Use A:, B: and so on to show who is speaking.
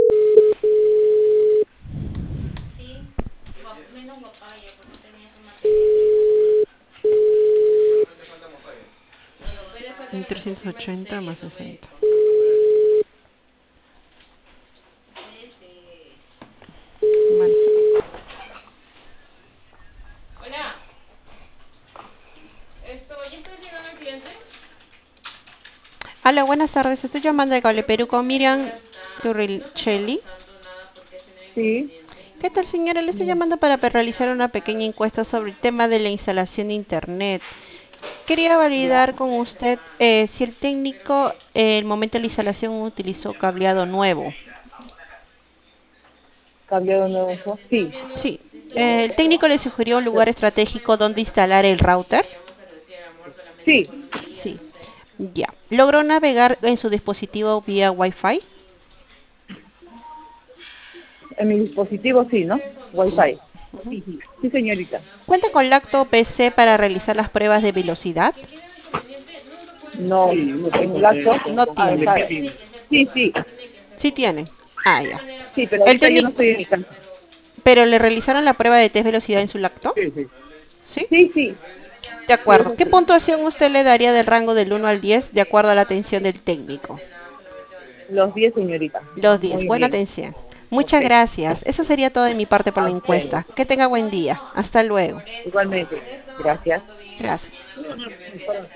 A: 380 más 60. Bueno.
B: Hola. ¿Ya está llegando el cliente?
A: Hola, buenas tardes. Estoy llamando de Cable Perú con Miriam Turrilcelli.
C: Sí,
A: ¿Qué tal, señora? Le estoy llamando para realizar una pequeña encuesta sobre el tema de la instalación de Internet. Quería
C: ya,
A: validar con usted si el técnico, el momento de la instalación, utilizó cableado nuevo.
C: cambiado nuevo. Sí,
A: Sí. El técnico le sugirió un lugar estratégico donde instalar el router.
C: sí,
A: Sí. Ya. ¿Logró navegar en su dispositivo vía Wi-Fi?
C: en mi dispositivo sí, ¿no? Wi-Fi.
A: Ujú.
C: Sí, sí, sí, señorita.
A: ¿Cuenta con laptop PC para realizar las pruebas de velocidad?
C: No, en mi laptop.
A: No
C: Ah,
A: tiene.
C: está. Sí, sí,
A: Sí tiene. Ah, ya.
C: sí, pero
A: El
C: ahorita yo no
A: técnico,
C: estoy en mi casa.
A: pero le realizaron la prueba de test velocidad en su laptop. ¿Sí?
C: Sí, sí,
A: De
C: sí,
A: acuerdo.
C: eso
A: ¿Qué
C: sí.
A: puntuación usted le daría del rango del 1 al 10 de acuerdo a la atención del técnico?
C: Los 10, señorita.
A: Los 10.
C: Muy
A: Buena
C: bien.
A: atención.
C: Ok.
A: Muchas gracias. Eso sería todo de mi parte por
C: A
A: la
C: usted.
A: encuesta. Que tenga buen día. Hasta luego.
C: Igualmente. Gracias.
A: Gracias.